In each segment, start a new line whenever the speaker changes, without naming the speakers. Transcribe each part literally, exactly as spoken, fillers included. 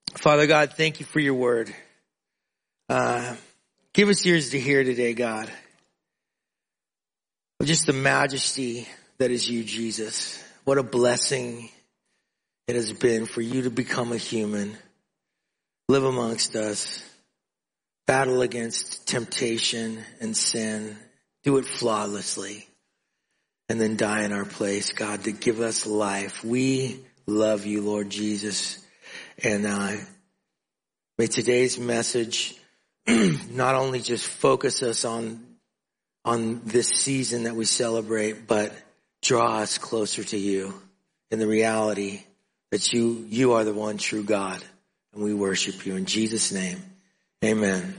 Father God, thank you for your word. Uh, give us ears to hear today, God. Just the majesty that is you, Jesus. What a blessing it has been for you to become a human, live amongst us, battle against temptation and sin, do it flawlessly, and then die in our place, God, to give us life. We love you, Lord Jesus. And uh, may today's message not only just focus us on, on this season that we celebrate, but draw us closer to you in the reality that you, you are the one true God, and we worship you in Jesus' name. Amen.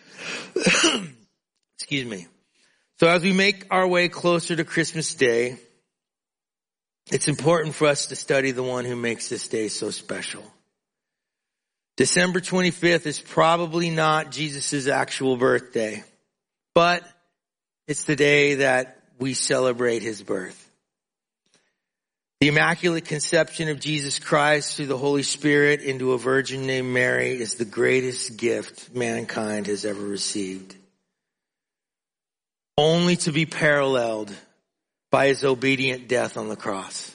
Excuse me. So as we make our way closer to Christmas Day, it's important for us to study the one who makes this day so special. December twenty-fifth is probably not Jesus' actual birthday, but it's the day that we celebrate his birth. The Immaculate Conception of Jesus Christ through the Holy Spirit into a virgin named Mary is the greatest gift mankind has ever received, only to be paralleled by his obedient death on the cross.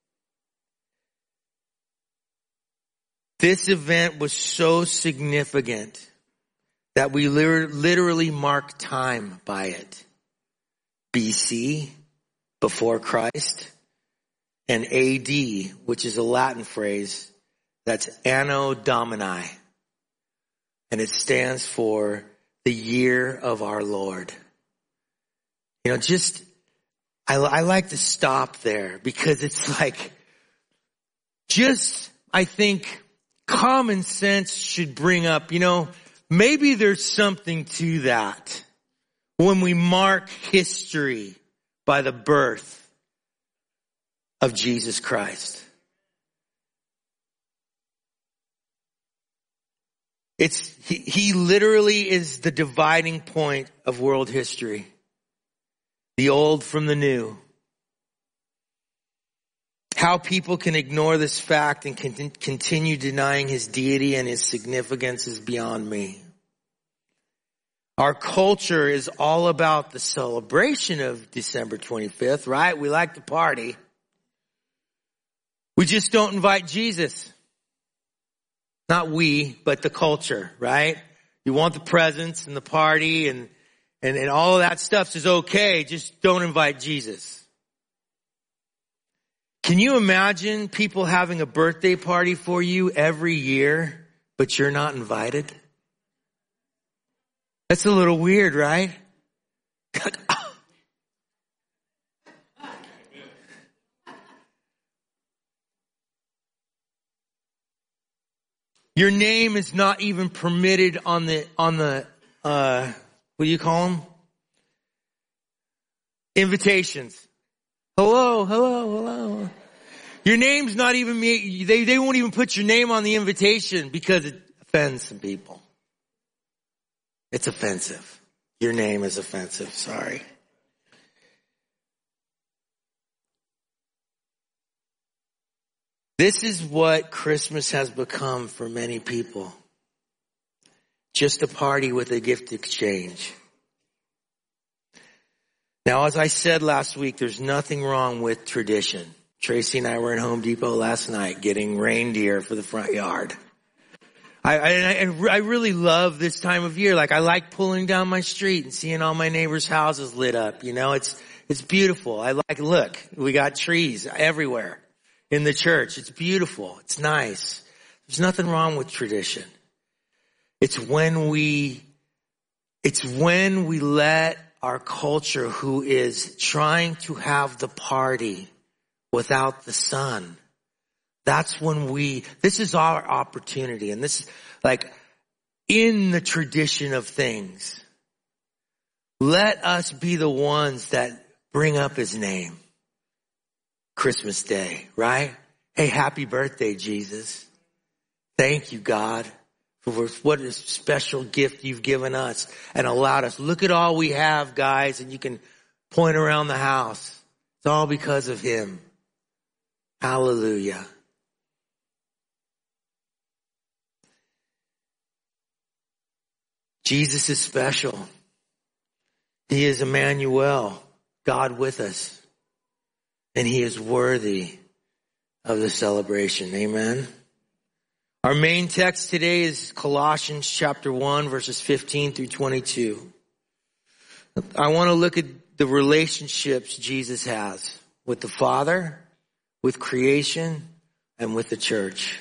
This event was so significant that we literally mark time by it. B C, before Christ, and A D, which is a Latin phrase, that's Anno Domini. And it stands for the year of our Lord. You know, just, I, I like to stop there because it's like, just, I think, common sense should bring up, you know, maybe there's something to that when we mark history by the birth of Jesus Christ. It's, he, he literally is the dividing point of world history. The old from the new. How people can ignore this fact and con- continue denying his deity and his significance is beyond me. Our culture is all about the celebration of December twenty-fifth, right? We like to party. We just don't invite Jesus. Not we, but the culture, right? You want the presents and the party and, and, and all of that stuff is okay. Just don't invite Jesus. Can you imagine people having a birthday party for you every year, but you're not invited? That's a little weird, right? Your name is not even permitted on the, on the, uh, what do you call them? Invitations. Hello, hello, hello. Your name's not even, they, they won't even put your name on the invitation because it offends some people. It's offensive. Your name is offensive, sorry. This is what Christmas has become for many people. Just a party with a gift exchange. Now, as I said last week, there's nothing wrong with tradition. Tracy and I were in Home Depot last night getting reindeer for the front yard. I, I, I really love this time of year. Like, I like pulling down my street and seeing all my neighbors' houses lit up. You know, it's, it's beautiful. I like, look, we got trees everywhere in the church. It's beautiful. It's nice. There's nothing wrong with tradition. It's when we, it's when we let our culture, who is trying to have the party without the sun, that's when we, this is our opportunity. And this is like in the tradition of things. Let us be the ones that bring up his name. Christmas Day, right? Hey, happy birthday, Jesus. Thank you, God, for what a special gift you've given us and allowed us. Look at all we have, guys, and you can point around the house. It's all because of him. Hallelujah. Jesus is special. He is Emmanuel, God with us. And he is worthy of the celebration. Amen. Our main text today is Colossians chapter one, verses fifteen through twenty-two. I want to look at the relationships Jesus has with the Father, with creation, and with the church.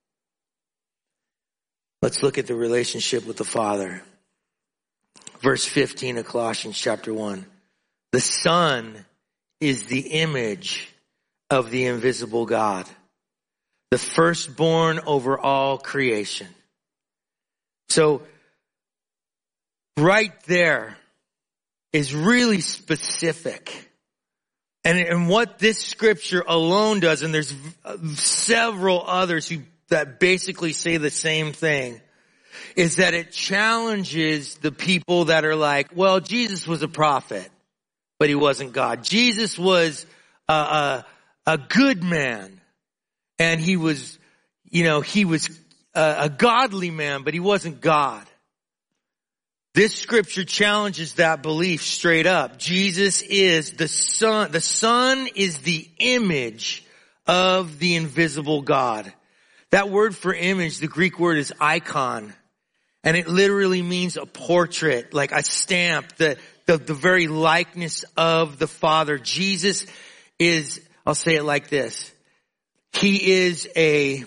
Let's look at the relationship with the Father. Verse fifteen of Colossians chapter one. The Son is the image of the invisible God, the firstborn over all creation. So right there is really specific. And, and what this scripture alone does, and there's several others who that basically say the same thing, is that it challenges the people that are like, well, Jesus was a prophet, but he wasn't God. Jesus was a, a, a good man, and he was, you know, he was a, a godly man, but he wasn't God. This scripture challenges that belief straight up. Jesus is the Son. The Son is the image of the invisible God. That word for image, the Greek word is icon. And it literally means a portrait, like a stamp, the, the, the very likeness of the Father. Jesus is, I'll say it like this. He is a,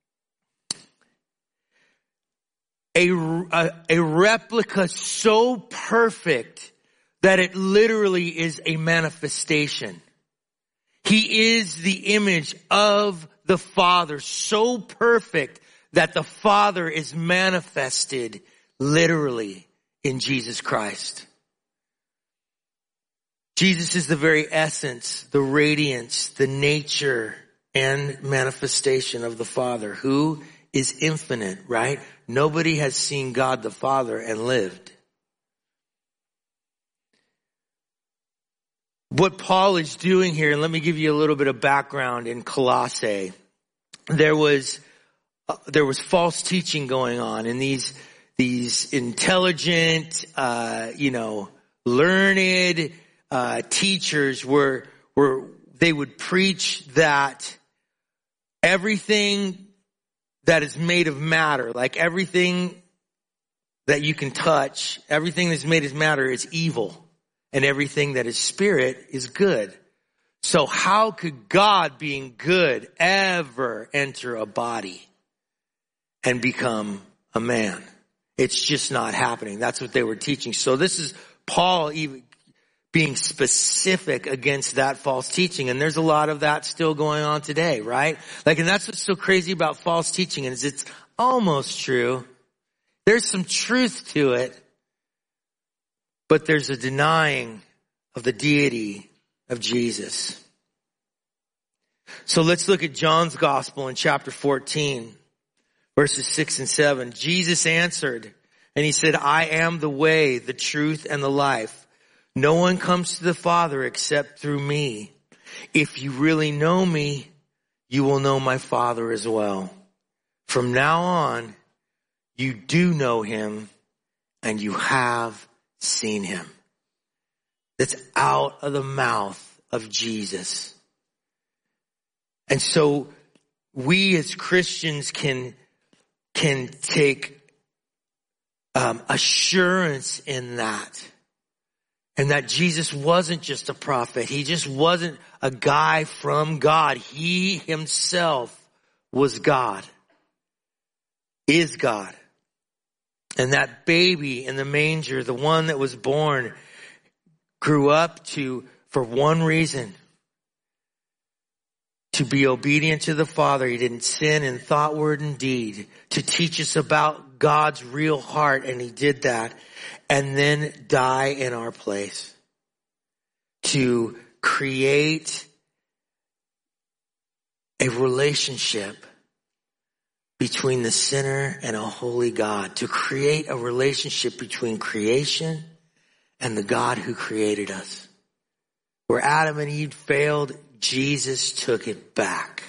a, a, a replica so perfect that it literally is a manifestation. He is the image of the Father, so perfect that the Father is manifested literally in Jesus Christ. Jesus is the very essence, the radiance, the nature, and manifestation of the Father, who is infinite, right? Nobody has seen God the Father and lived. What Paul is doing here, and let me give you a little bit of background in Colossae. There was uh, there was false teaching going on, and these these intelligent, uh, you know, learned uh, teachers were were they would preach that everything that is made of matter, like everything that you can touch, everything that's made of matter is evil. And everything that is spirit is good. So how could God, being good, ever enter a body and become a man? It's just not happening. That's what they were teaching. So this is Paul even being specific against that false teaching. And there's a lot of that still going on today, right? Like, and that's what's so crazy about false teaching is it's almost true. There's some truth to it. But there's a denying of the deity of Jesus. So let's look at John's gospel in chapter fourteen, verses six and seven. Jesus answered, and he said, I am the way, the truth, and the life. No one comes to the Father except through me. If you really know me, you will know my Father as well. From now on, you do know him, and you have seen him. That's out of the mouth of Jesus. And so we as Christians can, can take um, assurance in that. And that Jesus wasn't just a prophet. He just wasn't a guy from God. He himself was God. Is God. And that baby in the manger, the one that was born, grew up to, for one reason, to be obedient to the Father. He didn't sin in thought, word, and deed, to teach us about God's real heart, and he did that, and then die in our place, to create a relationship between the sinner and a holy God, to create a relationship between creation and the God who created us. Where Adam and Eve failed, Jesus took it back.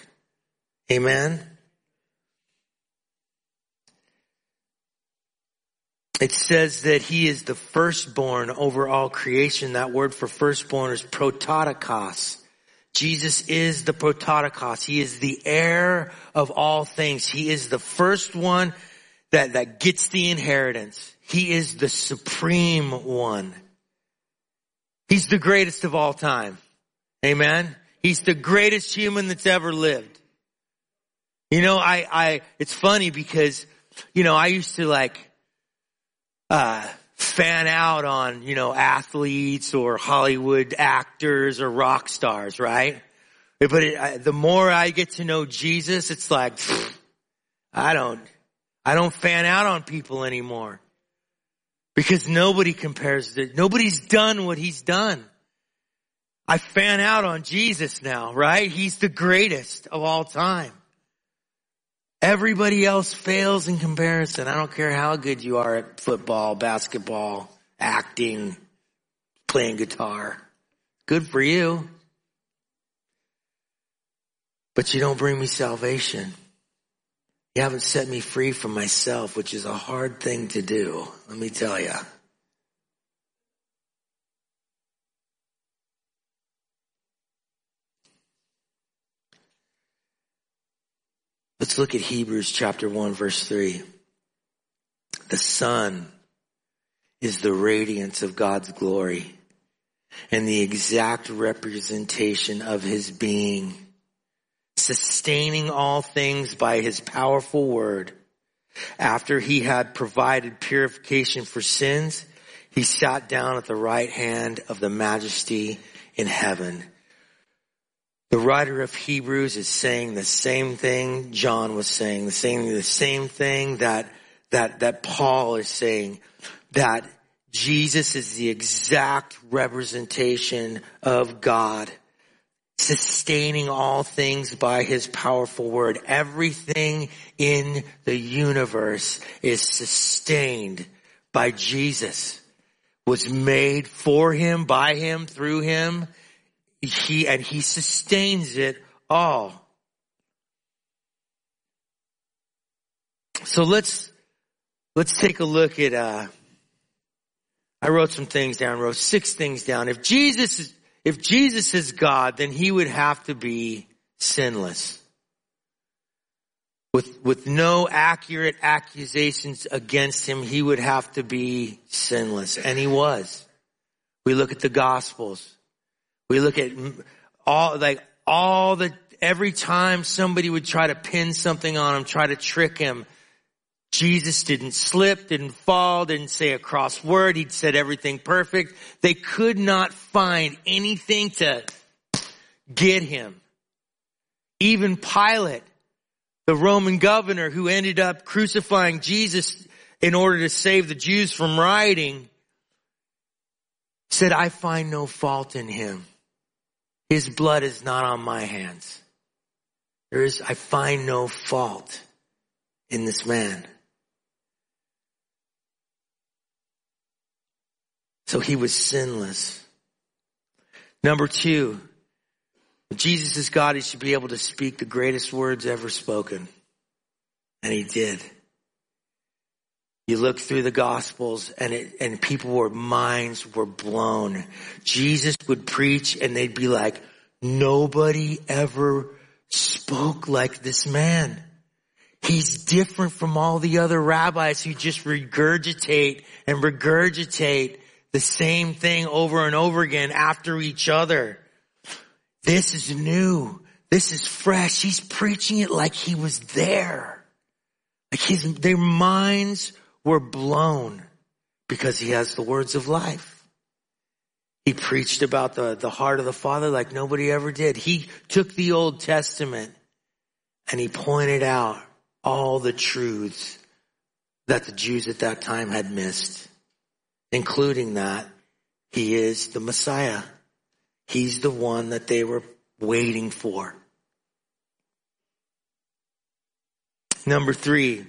Amen? It says that he is the firstborn over all creation. That word for firstborn is prototokos. Jesus is the prototokos. He is the heir of all things. He is the first one that, that gets the inheritance. He is the supreme one. He's the greatest of all time. Amen. He's the greatest human that's ever lived. You know, I, I, it's funny because, you know, I used to like, uh, fan out on, you know, athletes or Hollywood actors or rock stars, right? But it, I, the more I get to know Jesus, it's like, pfft, I don't, I don't fan out on people anymore. Because nobody compares to, nobody's done what he's done. I fan out on Jesus now, right? He's the greatest of all time. Everybody else fails in comparison. I don't care how good you are at football, basketball, acting, playing guitar. Good for you. But you don't bring me salvation. You haven't set me free from myself, which is a hard thing to do. Let me tell you. Let's look at Hebrews chapter one, verse three. The Son is the radiance of God's glory and the exact representation of his being, sustaining all things by his powerful word. After he had provided purification for sins, he sat down at the right hand of the Majesty in heaven. The writer of Hebrews is saying the same thing John was saying, the same, the same thing that, that, that Paul is saying, that Jesus is the exact representation of God, sustaining all things by his powerful word. Everything in the universe is sustained by Jesus, was made for him, by him, through him. He, and he sustains it all. So let's, let's take a look at, uh, I wrote some things down, wrote six things down. If Jesus is, if Jesus is God, then he would have to be sinless. With, with no accurate accusations against him, he would have to be sinless. And he was. We look at the Gospels. We look at all, like all the, every time somebody would try to pin something on him, try to trick him, Jesus didn't slip, didn't fall, didn't say a cross word. He'd said everything perfect. They could not find anything to get him. Even Pilate, the Roman governor who ended up crucifying Jesus in order to save the Jews from rioting, said, I find no fault in him. His blood is not on my hands. There is, I find no fault in this man. So he was sinless. Number two, if Jesus is God, he should be able to speak the greatest words ever spoken. And he did. You look through the Gospels and it, and people were, minds were blown. Jesus would preach and they'd be like, nobody ever spoke like this man. He's different from all the other rabbis who just regurgitate and regurgitate the same thing over and over again after each other. This is new. This is fresh. He's preaching it like he was there. Like his, their minds were blown because he has the words of life. He preached about the, the heart of the Father like nobody ever did. He took the Old Testament and he pointed out all the truths that the Jews at that time had missed, including that he is the Messiah. He's the one that they were waiting for. Number three,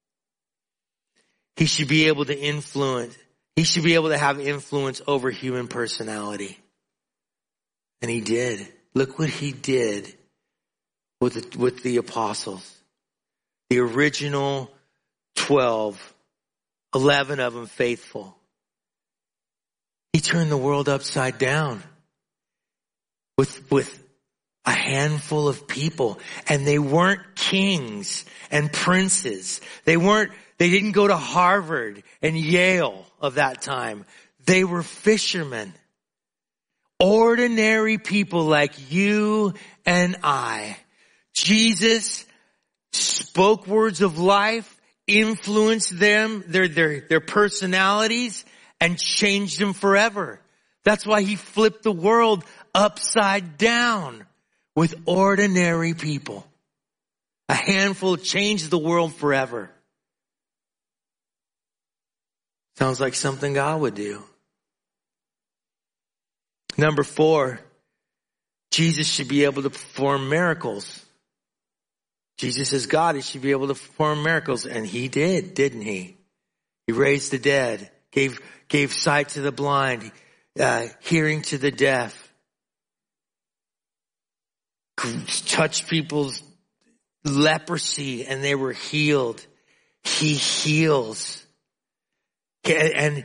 he should be able to influence. He should be able to have influence over human personality. And he did. Look what he did with the, with the apostles. The original twelve eleven of them faithful. He turned the world upside down with, with a handful of people. And they weren't kings and princes. They weren't, they didn't go to Harvard and Yale of that time. They were fishermen. Ordinary people like you and I. Jesus spoke words of life, influenced them, their, their, their personalities, and changed them forever. That's why he flipped the world upside down with ordinary people. A handful changed the world forever. Sounds like something God would do. Number four, Jesus should be able to perform miracles. Jesus is God. He should be able to perform miracles. And he did, didn't he? He raised the dead, gave, gave sight to the blind, uh, hearing to the deaf, touched people's leprosy and they were healed. He heals. And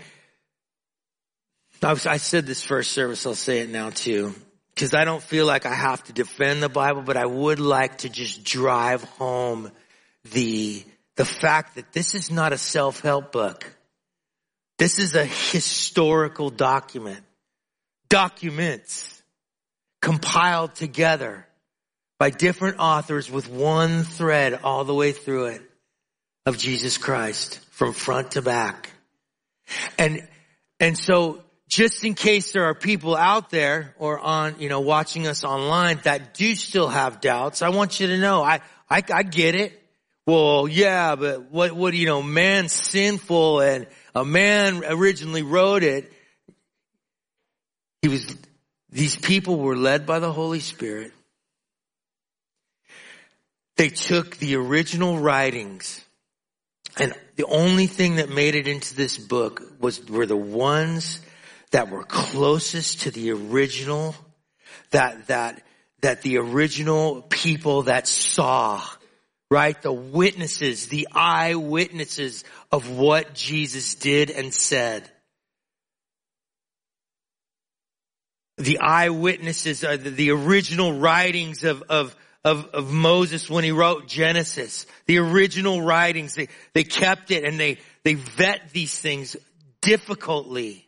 I said this first service, I'll say it now too. Because I don't feel like I have to defend the Bible, but I would like to just drive home the, the fact that this is not a self-help book. This is a historical document. Documents compiled together by different authors with one thread all the way through it of Jesus Christ from front to back. And, and so just in case there are people out there or on, you know, watching us online that do still have doubts, I want you to know, I, I, I get it. Well, yeah, but what, what, you know, man's sinful and a man originally wrote it. He was, these people were led by the Holy Spirit. They took the original writings, and the only thing that made it into this book was, were the ones that were closest to the original, that, that, that the original people that saw, right? The witnesses, the eyewitnesses of what Jesus did and said. The eyewitnesses are the, the original writings of, of, of, of Moses when he wrote Genesis. The original writings, they, they kept it and they, they vet these things difficultly.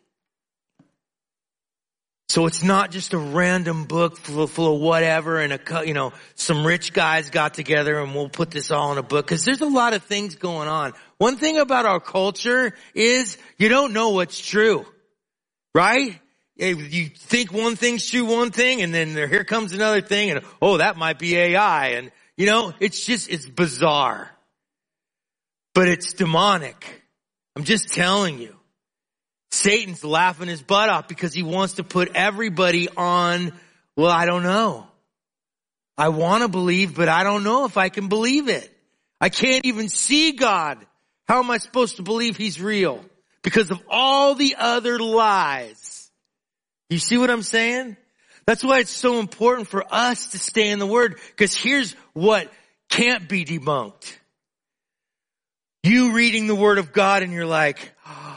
So it's not just a random book full, full of whatever and a, you know, some rich guys got together and we'll put this all in a book. Cause there's a lot of things going on. One thing about our culture is you don't know what's true, right? You think one thing's true, one thing, and then there, here comes another thing and, oh, that might be A I. And, you know, it's just, it's bizarre, but it's demonic. I'm just telling you. Satan's laughing his butt off because he wants to put everybody on, well, I don't know. I want to believe, but I don't know if I can believe it. I can't even see God. How am I supposed to believe he's real? Because of all the other lies. You see what I'm saying? That's why it's so important for us to stay in the Word. Because here's what can't be debunked. You reading the Word of God and you're like,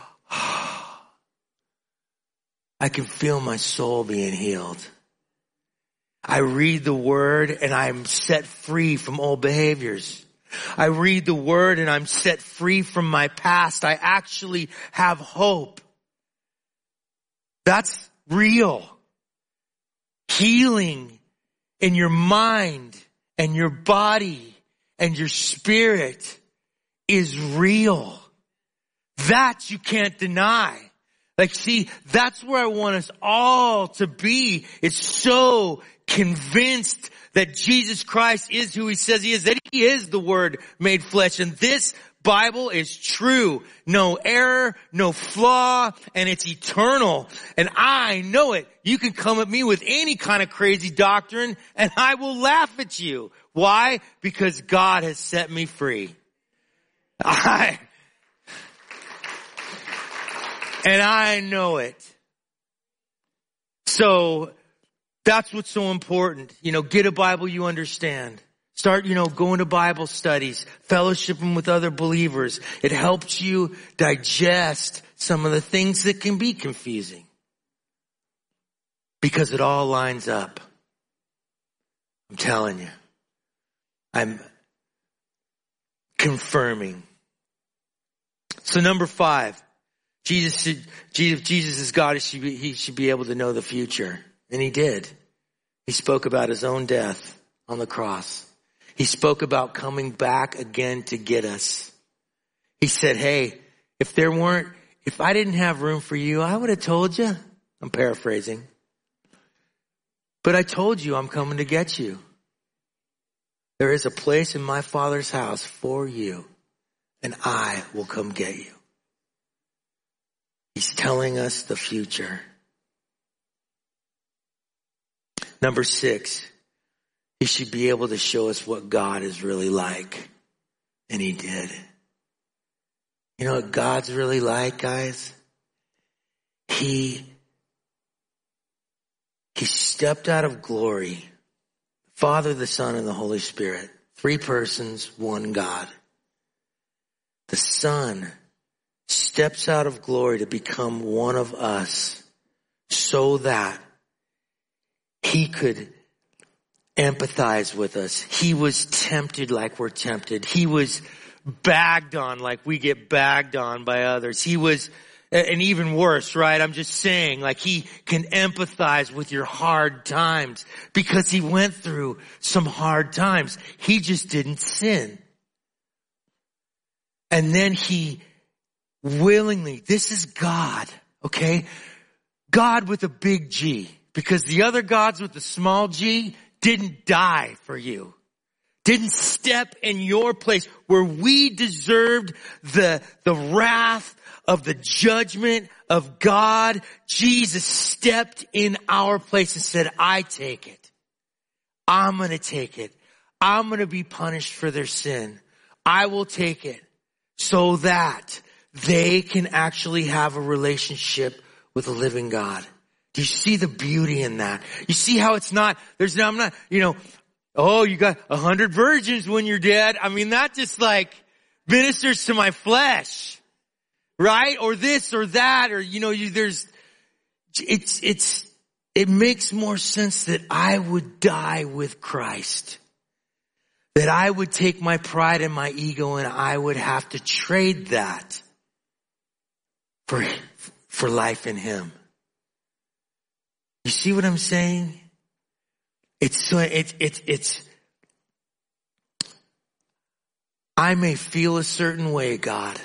I can feel my soul being healed. I read the Word and I'm set free from old behaviors. I read the Word and I'm set free from my past. I actually have hope. That's real. Healing in your mind and your body and your spirit is real. That you can't deny. Like, see, that's where I want us all to be. It's so convinced that Jesus Christ is who he says he is, that he is the Word made flesh. And this Bible is true. No error, no flaw, and it's eternal. And I know it. You can come at me with any kind of crazy doctrine and I will laugh at you. Why? Because God has set me free. I... And I know it. So that's what's so important. You know, get a Bible you understand. Start, you know, going to Bible studies, fellowshipping with other believers. It helps you digest some of the things that can be confusing. Because it all lines up. I'm telling you. I'm confirming. So number five, Jesus should, Jesus, Jesus is God. He should be, he should be able to know the future. And he did. He spoke about his own death on the cross. He spoke about coming back again to get us. He said, hey, if there weren't, if I didn't have room for you, I would have told you. I'm paraphrasing. But I told you I'm coming to get you. There is a place in my Father's house for you, and I will come get you. He's telling us the future. Number six, he should be able to show us what God is really like. And he did. You know what God's really like, guys? He, he stepped out of glory. Father, the Son, and the Holy Spirit. Three persons, one God. The Son steps out of glory to become one of us so that he could empathize with us. He was tempted like we're tempted. He was bagged on like we get bagged on by others. He was, and even worse, right? I'm just saying, like he can empathize with your hard times because he went through some hard times. He just didn't sin. And then he willingly, this is God, okay? God with a big G, because the other gods with the small G didn't die for you. Didn't step in your place where we deserved the, the wrath of the judgment of God. Jesus stepped in our place and said, I take it. I'm going to take it. I'm going to be punished for their sin. I will take it so that they can actually have a relationship with a living God. Do you see the beauty in that? You see how it's not, there's no, I'm not, you know, oh, you got a hundred virgins when you're dead. I mean, that just like ministers to my flesh, right? Or this or that, or, you know, you, there's, it's, it's, it makes more sense that I would die with Christ. That I would take my pride and my ego and I would have to trade that for, for life in him. You see what I'm saying? It's so, it's, it's, it's, I may feel a certain way, God,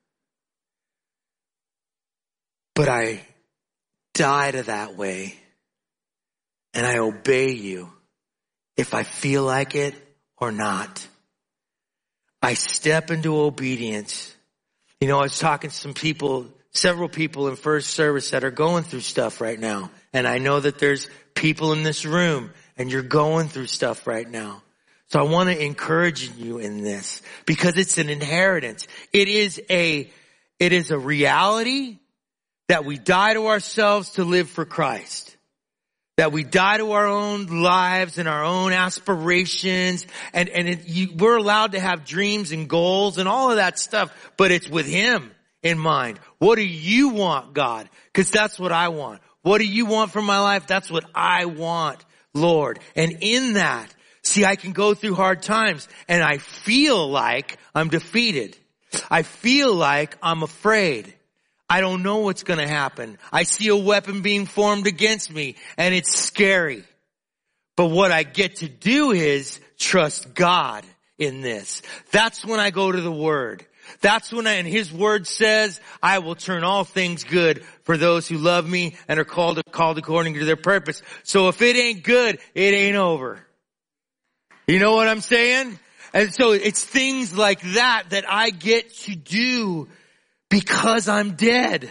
but I die to that way and I obey you if I feel like it or not. I step into obedience. You know, I was talking to some people, several people in first service that are going through stuff right now. And I know that there's people in this room and you're going through stuff right now. So I want to encourage you in this because it's an inheritance. It is a, it is a reality that we die to ourselves to live for Christ. That we die to our own lives and our own aspirations. And, and it, you, we're allowed to have dreams and goals and all of that stuff, but it's with him in mind. What do you want, God? Because that's what I want. What do you want from my life? That's what I want, Lord. And in that, see, I can go through hard times and I feel like I'm defeated. I feel like I'm afraid. I don't know what's going to happen. I see a weapon being formed against me and it's scary. But what I get to do is trust God in this. That's when I go to the Word. That's when I, and his word says, I will turn all things good for those who love me and are called, called according to their purpose. So if it ain't good, it ain't over. You know what I'm saying? And so it's things like that that I get to do because I'm dead.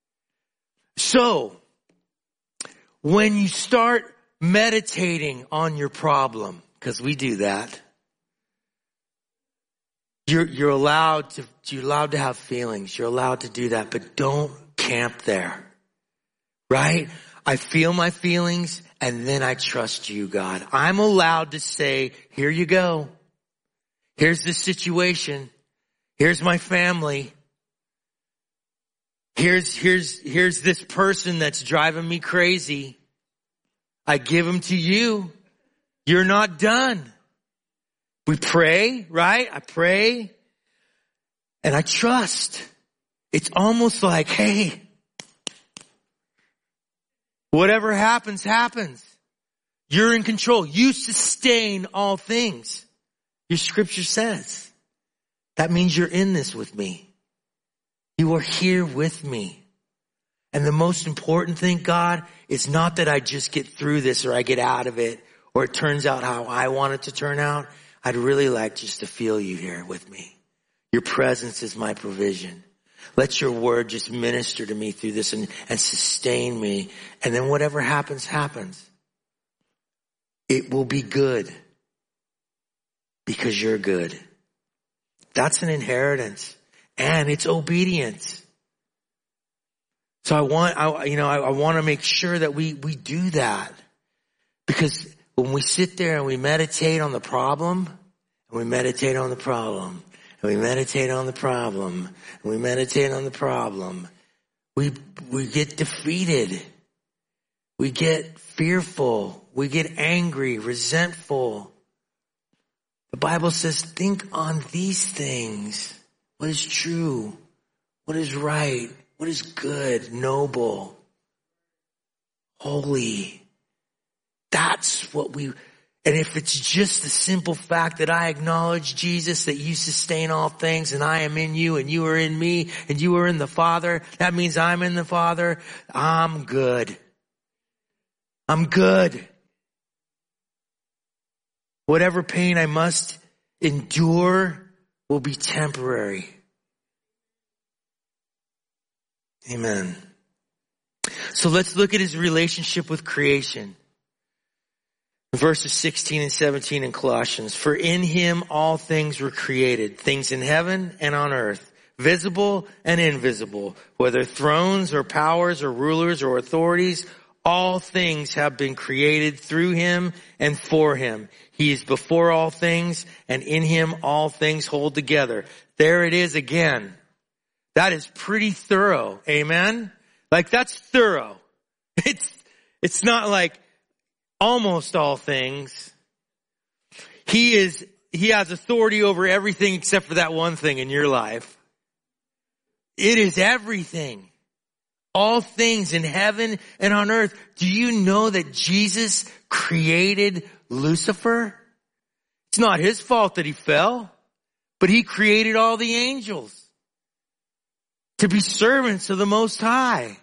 So when you start meditating on your problem, because we do that, You're, you're allowed to, you're allowed to have feelings. You're allowed to do that, but don't camp there. Right? I feel my feelings, and then I trust you, God. I'm allowed to say, here you go. Here's the situation. Here's my family. Here's, here's, here's this person that's driving me crazy. I give them to you. You're not done. We pray, right? I pray and I trust. It's almost like, hey, whatever happens, happens. You're in control. You sustain all things. Your scripture says. That means you're in this with me. You are here with me. And the most important thing, God, is not that I just get through this or I get out of it or it turns out how I want it to turn out. I'd really like just to feel you here with me. Your presence is my provision. Let your word just minister to me through this and, and sustain me. And then whatever happens, happens. It will be good because you're good. That's an inheritance and it's obedience. So I want, I, you know, I, I want to make sure that we, we do that because when we sit there and we meditate on the problem and we meditate on the problem and we meditate on the problem and we meditate on the problem, we, we get defeated. We get fearful. We get angry, resentful. The Bible says, think on these things. What is true? What is right? What is good, noble, holy? That's what we, and if it's just the simple fact that I acknowledge, Jesus, that you sustain all things and I am in you and you are in me and you are in the Father, that means I'm in the Father. I'm good. I'm good. Whatever pain I must endure will be temporary. Amen. So let's look at his relationship with creation. Verses sixteen and seventeen in Colossians. For in him all things were created, things in heaven and on earth, visible and invisible, whether thrones or powers or rulers or authorities, all things have been created through him and for him. He is before all things, and in him all things hold together. There it is again. That is pretty thorough. Amen? Like that's thorough. It's, it's not like almost all things. He is, he has authority over everything except for that one thing in your life. It is everything. All things in heaven and on earth. Do you know that Jesus created Lucifer? It's not his fault that he fell, but he created all the angels to be servants of the Most High.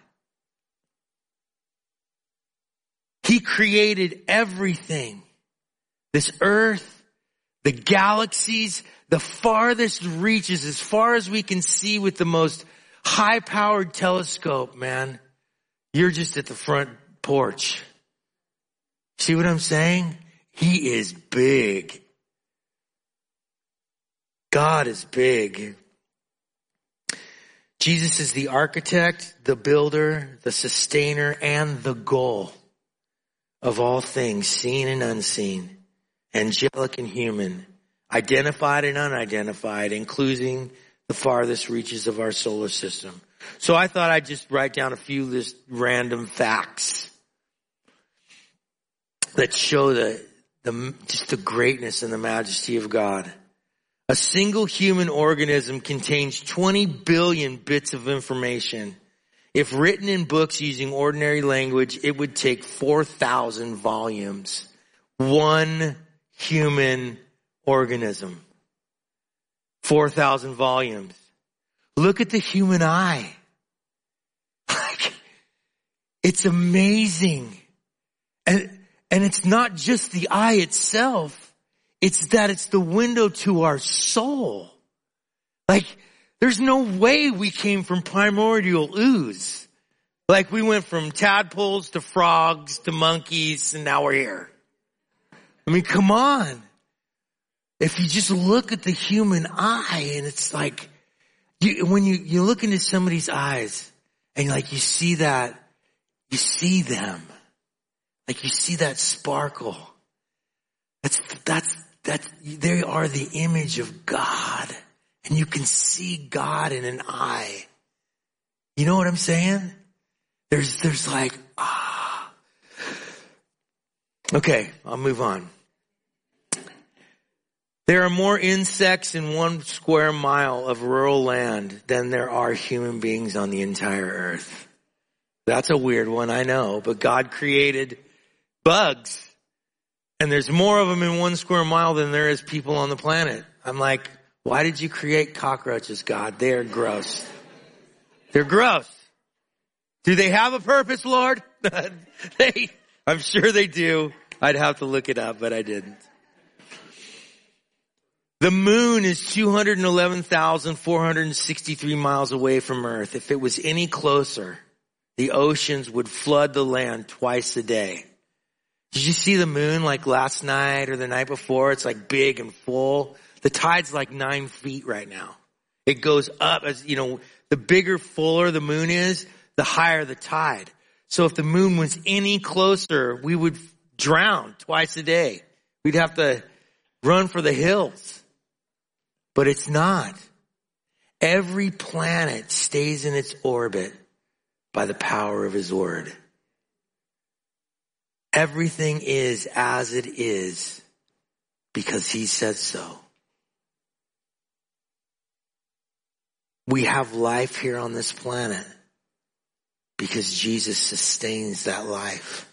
He created everything. This earth, the galaxies, the farthest reaches, as far as we can see with the most high-powered telescope, man. You're just at the front porch. See what I'm saying? He is big. God is big. Jesus is the architect, the builder, the sustainer, and the goal of all things, seen and unseen, angelic and human, identified and unidentified, including the farthest reaches of our solar system. So I thought I'd just write down a few just random facts that show the, the just the greatness and the majesty of God. A single human organism contains twenty billion bits of information. If written in books using ordinary language, it would take four thousand volumes. One human organism. four thousand volumes. Look at the human eye. Like, it's amazing. And, and it's not just the eye itself. It's that it's the window to our soul. Like, there's no way we came from primordial ooze. Like, we went from tadpoles to frogs to monkeys and now we're here. I mean, come on. If you just look at the human eye and it's like, you, when you, you look into somebody's eyes and like you see that, You see them. Like you see that sparkle. That's, that's, that's, they are the image of God. And you can see God in an eye. You know what I'm saying? There's, there's like, ah. Okay, I'll move on. There are more insects in one square mile of rural land than there are human beings on the entire earth. That's a weird one, I know, but God created bugs. And there's more of them in one square mile than there is people on the planet. I'm like, why did you create cockroaches, God? They are gross. They're gross. Do they have a purpose, Lord? they, I'm sure they do. I'd have to look it up, but I didn't. The moon is two hundred eleven thousand four hundred sixty-three miles away from Earth. If it was any closer, the oceans would flood the land twice a day. Did you see the moon like last night or the night before? It's like big and full. The tide's like nine feet right now. It goes up as, you know, the bigger, fuller the moon is, the higher the tide. So if the moon was any closer, we would drown twice a day. We'd have to run for the hills. But it's not. Every planet stays in its orbit by the power of his word. Everything is as it is because he said so. We have life here on this planet because Jesus sustains that life.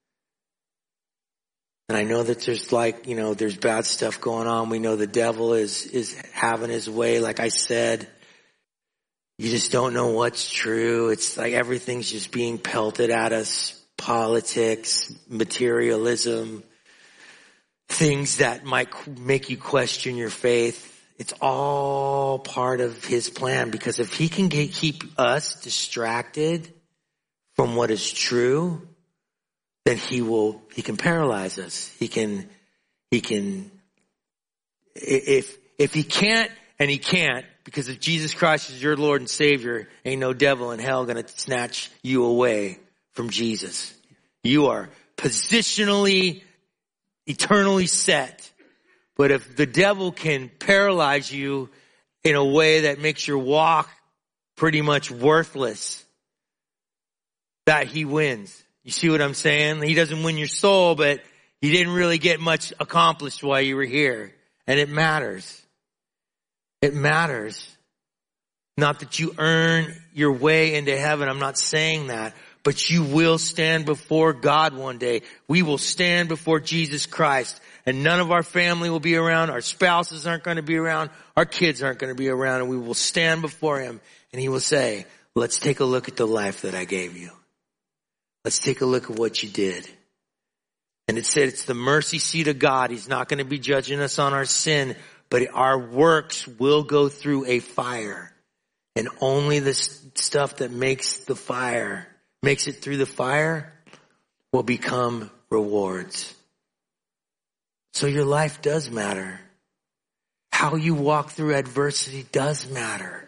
And I know that there's like, you know, there's bad stuff going on. We know the devil is, is having his way. Like I said, you just don't know what's true. It's like everything's just being pelted at us. Politics, materialism, things that might make you question your faith. It's all part of his plan, because if he can get, keep us distracted from what is true, then he will, he can paralyze us. He can, he can, if, if he can't, and he can't, because if Jesus Christ is your Lord and Savior, ain't no devil in hell gonna snatch you away from Jesus. You are positionally, eternally set. But if the devil can paralyze you in a way that makes your walk pretty much worthless, that he wins. You see what I'm saying? He doesn't win your soul, but he didn't really get much accomplished while you were here. And it matters. It matters. Not that you earn your way into heaven. I'm not saying that. But you will stand before God one day. We will stand before Jesus Christ. And none of our family will be around. Our spouses aren't going to be around. Our kids aren't going to be around. And we will stand before him. And he will say, let's take a look at the life that I gave you. Let's take a look at what you did. And it said it's the mercy seat of God. He's not going to be judging us on our sin, but our works will go through a fire. And only the stuff that makes the fire, makes it through the fire, will become rewards. So your life does matter. How you walk through adversity does matter.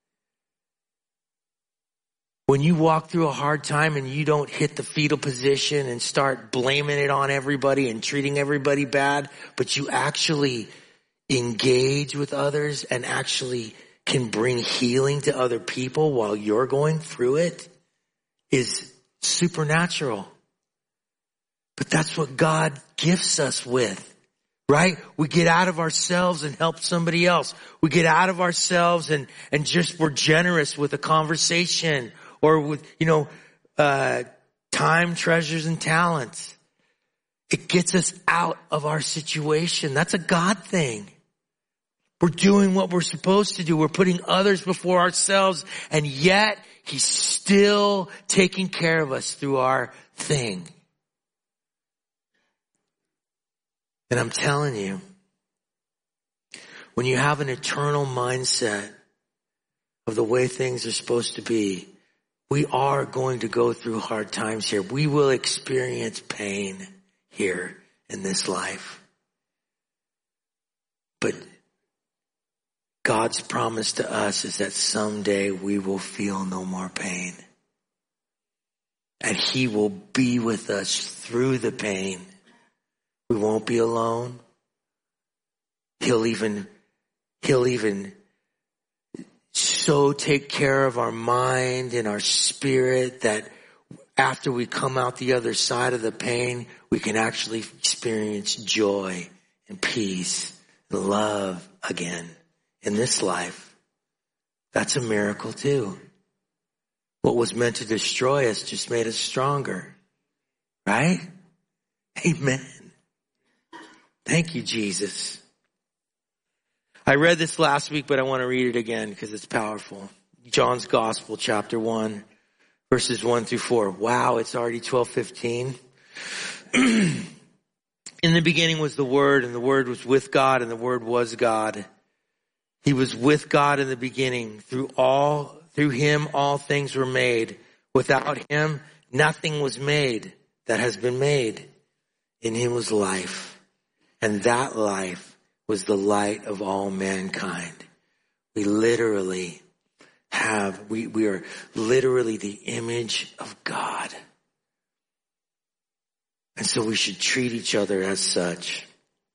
When you walk through a hard time and you don't hit the fetal position and start blaming it on everybody and treating everybody bad, but you actually engage with others and actually can bring healing to other people while you're going through it, is supernatural. But that's what God gifts us with. Right? We get out of ourselves and help somebody else. We get out of ourselves and, and just we're generous with a conversation or with, you know, uh, time, treasures, and talents. It gets us out of our situation. That's a God thing. We're doing what we're supposed to do. We're putting others before ourselves, and yet he's still taking care of us through our thing. And I'm telling you, when you have an eternal mindset of the way things are supposed to be, we are going to go through hard times here. We will experience pain here in this life. But God's promise to us is that someday we will feel no more pain. And he will be with us through the pain. We won't be alone. He'll even, he'll even so take care of our mind and our spirit that after we come out the other side of the pain, we can actually experience joy and peace and love again in this life. That's a miracle too. What was meant to destroy us just made us stronger. Right? Amen. Thank you, Jesus. I read this last week, but I want to read it again because it's powerful. John's Gospel, chapter one, verses one through four. Wow, it's already twelve fifteen. In the beginning was the Word, and the Word was with God, and the Word was God. He was with God in the beginning. Through all, through him, all things were made. Without him, nothing was made that has been made. In him was life, and that life was the light of all mankind. We literally have, we, we are literally the image of God. And so we should treat each other as such.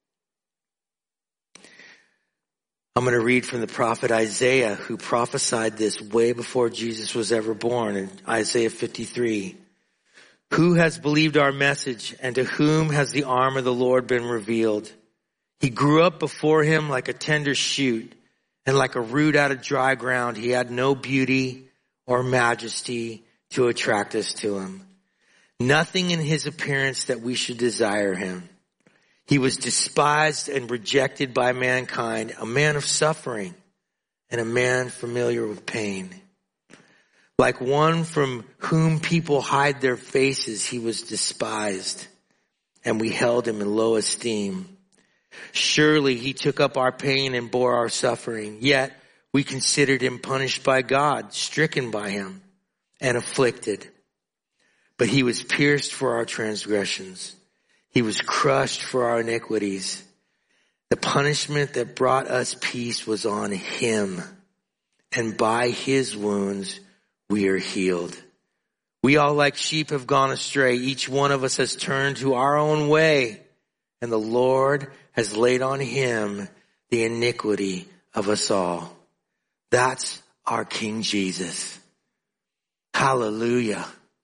I'm going to read from the prophet Isaiah, who prophesied this way before Jesus was ever born, in Isaiah fifty-three. Who has believed our message, and to whom has the arm of the Lord been revealed? He grew up before him like a tender shoot, and like a root out of dry ground. He had no beauty or majesty to attract us to him. Nothing in his appearance that we should desire him. He was despised and rejected by mankind, a man of suffering and a man familiar with pain. Like one from whom people hide their faces, he was despised, and we held him in low esteem. Surely he took up our pain and bore our suffering, yet we considered him punished by God, stricken by him, and afflicted. But he was pierced for our transgressions. He was crushed for our iniquities. The punishment that brought us peace was on him, and by his wounds we are healed. We all like sheep have gone astray. Each one of us has turned to our own way, and the Lord has laid on him the iniquity of us all. That's our King Jesus. Hallelujah.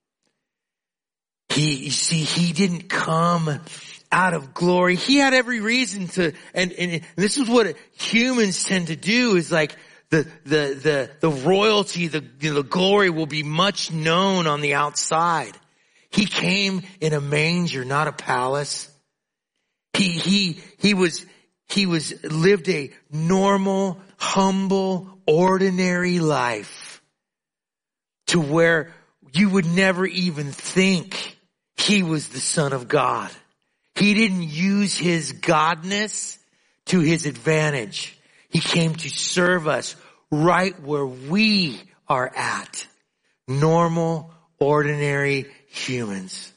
He, you see, he didn't come out of glory. He had every reason to, and, and this is what humans tend to do, is like the, the, the, the royalty, the, the glory will be much known on the outside. He came in a manger, not a palace. He, he, he was, he was lived a normal, humble, ordinary life to where you would never even think he was the Son of God. He didn't use his godness to his advantage. He came to serve us right where we are at. Normal, ordinary humans.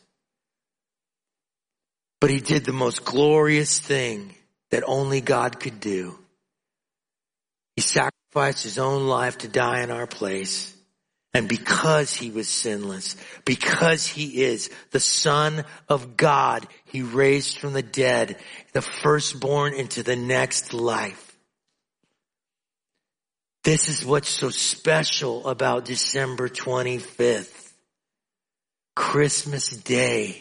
But he did the most glorious thing that only God could do. He sacrificed his own life to die in our place. And because he was sinless, because he is the Son of God, he raised from the dead, the firstborn into the next life. This is what's so special about December twenty-fifth, Christmas Day,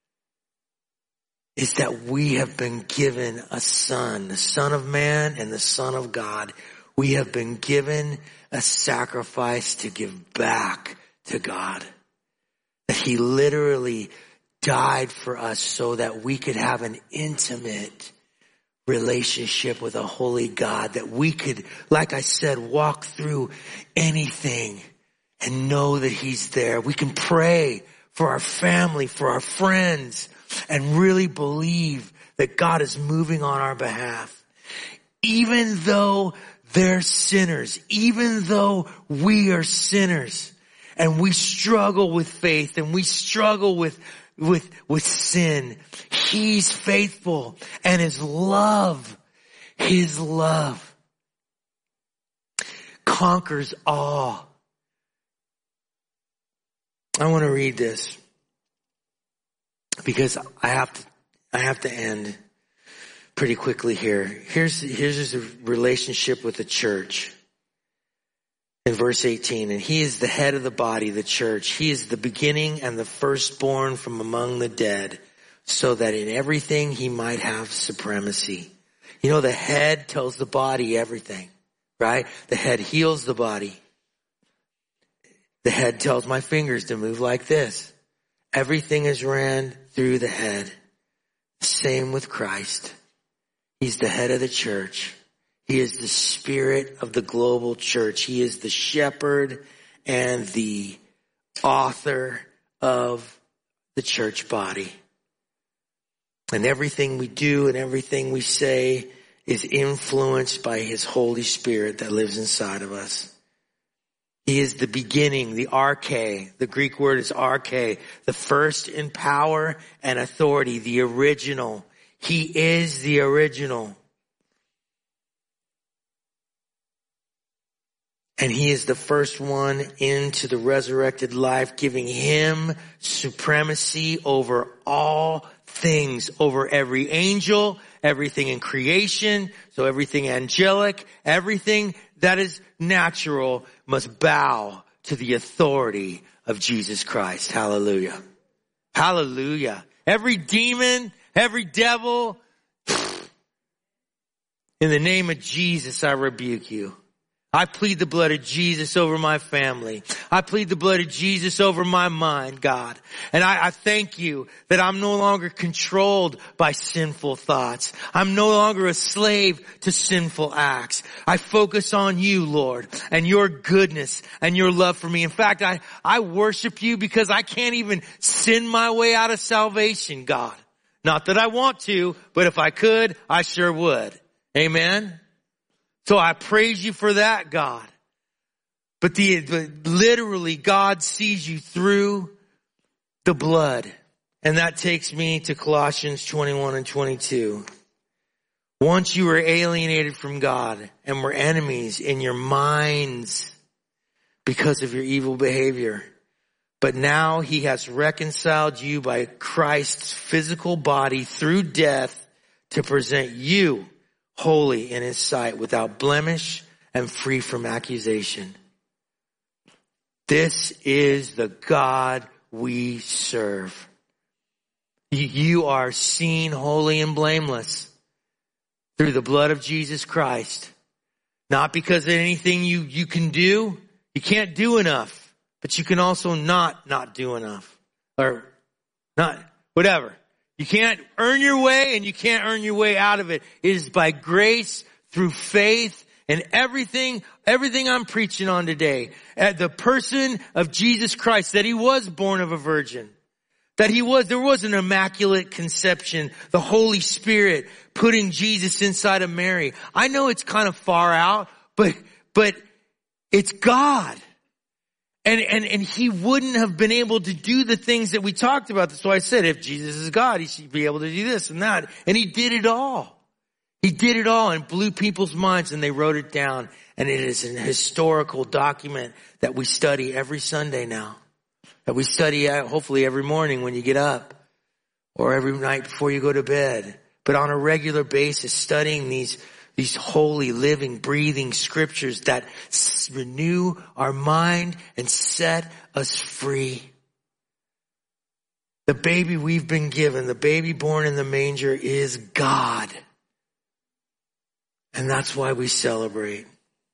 is that we have been given a son, the Son of Man and the Son of God. We have been given a sacrifice to give back to God. That he literally died for us so that we could have an intimate relationship with a holy God. That we could, like I said, walk through anything and know that he's there. We can pray for our family, for our friends, and really believe that God is moving on our behalf. Even though they're sinners, even though we are sinners, and we struggle with faith, and we struggle with, with, with sin, he's faithful, and his love, his love conquers all. I want to read this because I have to, I have to end pretty quickly here. Here's, here's a relationship with the church. In verse eighteen, and he is the head of the body, the church. He is the beginning and the firstborn from among the dead, so that in everything he might have supremacy. You know, the head tells the body everything, right? The head heals the body. The head tells my fingers to move like this. Everything is ran through the head. Same with Christ. He's the head of the church. He is the spirit of the global church. He is the shepherd and the author of the church body. And everything we do and everything we say is influenced by his Holy Spirit that lives inside of us. He is the beginning, the arche. The Greek word is arche, the first in power and authority, the original. He is the original. And he is the first one into the resurrected life, giving him supremacy over all things, over every angel, everything in creation. So everything angelic, everything that is natural must bow to the authority of Jesus Christ. Hallelujah. Hallelujah. Every demon, every devil, in the name of Jesus, I rebuke you. I plead the blood of Jesus over my family. I plead the blood of Jesus over my mind, God. And I, I thank you that I'm no longer controlled by sinful thoughts. I'm no longer a slave to sinful acts. I focus on you, Lord, and your goodness and your love for me. In fact, I, I worship you because I can't even sin my way out of salvation, God. Not that I want to, but if I could, I sure would. Amen. So I praise you for that, God. But the, the literally God sees you through the blood. And that takes me to Colossians twenty-one and twenty-two. Once you were alienated from God and were enemies in your minds because of your evil behavior. But now he has reconciled you by Christ's physical body through death to present you holy in his sight, without blemish and free from accusation. This is the God we serve. You are seen holy and blameless through the blood of Jesus Christ. Not because of anything you, you can do. You can't do enough, but you can also not, not do enough. Or not, whatever. You can't earn your way and you can't earn your way out of it. It is by grace through faith, and everything, everything I'm preaching on today, at the person of Jesus Christ, that he was born of a virgin, that he was, there was an immaculate conception, the Holy Spirit putting Jesus inside of Mary. I know it's kind of far out, but, but it's God. And, and, and he wouldn't have been able to do the things that we talked about. So I said, if Jesus is God, he should be able to do this and that. And he did it all. He did it all and blew people's minds, and they wrote it down. And it is an historical document that we study every Sunday now. That we study hopefully every morning when you get up, or every night before you go to bed. But on a regular basis, studying these These holy, living, breathing scriptures that renew our mind and set us free. The baby we've been given, the baby born in the manger, is God. And that's why we celebrate.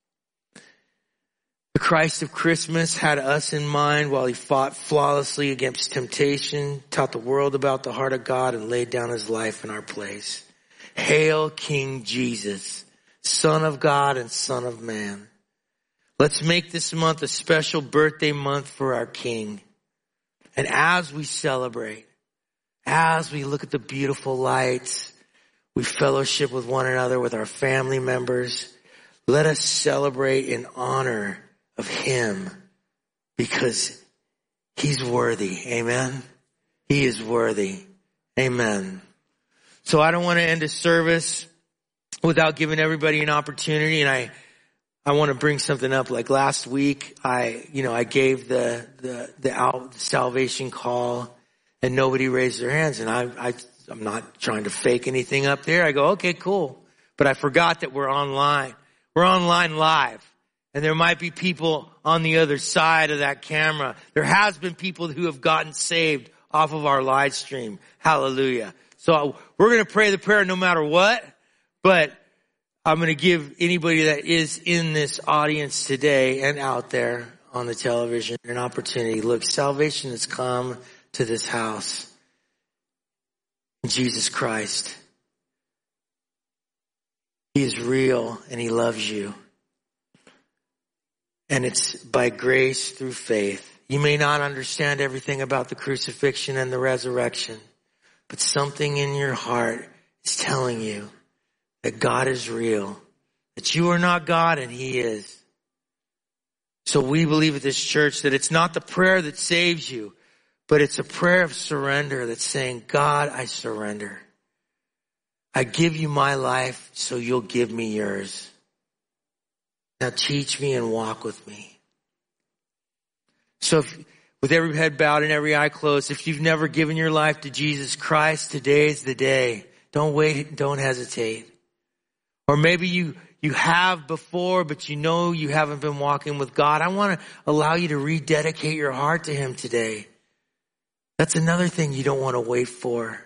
The Christ of Christmas had us in mind while he fought flawlessly against temptation, taught the world about the heart of God, and laid down his life in our place. Hail King Jesus, Son of God and Son of Man. Let's make this month a special birthday month for our King. And as we celebrate, as we look at the beautiful lights, we fellowship with one another, with our family members, let us celebrate in honor of him, because he's worthy. Amen. He is worthy. Amen. So I don't want to end a service without giving everybody an opportunity. And I, I want to bring something up. Like last week, I, you know, I gave the, the, the out the salvation call and nobody raised their hands. And I, I, I'm not trying to fake anything up there. I go, okay, cool. But I forgot that we're online. We're online live. And there might be people on the other side of that camera. There has been people who have gotten saved off of our live stream. Hallelujah. So we're going to pray the prayer no matter what. But I'm going to give anybody that is in this audience today and out there on the television an opportunity. Look, salvation has come to this house. Jesus Christ. He is real and he loves you. And it's by grace through faith. You may not understand everything about the crucifixion and the resurrection, but something in your heart is telling you that God is real, that you are not God and he is. So we believe at this church that it's not the prayer that saves you, but it's a prayer of surrender that's saying, God, I surrender. I give you my life so you'll give me yours. Now teach me and walk with me. So if, with every head bowed and every eye closed, if you've never given your life to Jesus Christ, today is the day. Don't wait, don't hesitate. Or maybe you, you have before, but you know you haven't been walking with God. I want to allow you to rededicate your heart to him today. That's another thing you don't want to wait for.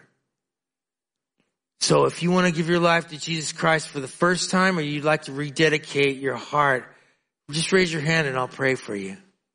So if you want to give your life to Jesus Christ for the first time, or you'd like to rededicate your heart, just raise your hand and I'll pray for you.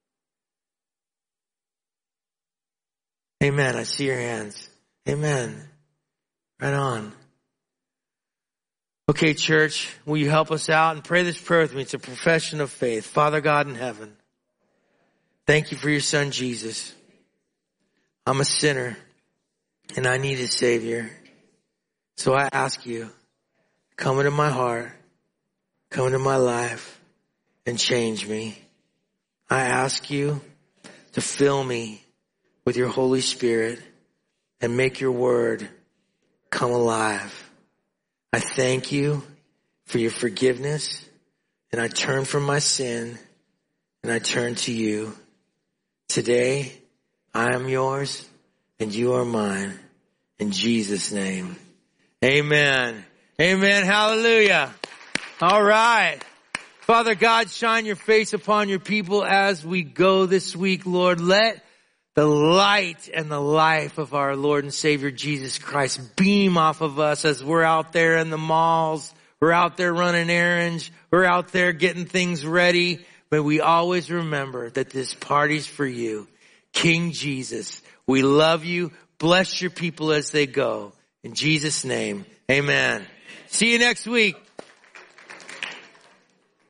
Amen. I see your hands. Amen. Right on. Okay, church, will you help us out and pray this prayer with me? It's a profession of faith. Father God in heaven, thank you for your son, Jesus. I'm a sinner and I need a savior. So I ask you, come into my heart, come into my life and change me. I ask you to fill me with your Holy Spirit and make your word come alive. I thank you for your forgiveness, and I turn from my sin and I turn to you. Today, I am yours and you are mine. In Jesus' name, amen. Amen. Hallelujah. All right. Father God, shine your face upon your people as we go this week, Lord. Let the light and the life of our Lord and Savior Jesus Christ beam off of us as we're out there in the malls. We're out there running errands. We're out there getting things ready. But we always remember that this party's for you. King Jesus, we love you. Bless your people as they go. In Jesus' name, amen. See you next week.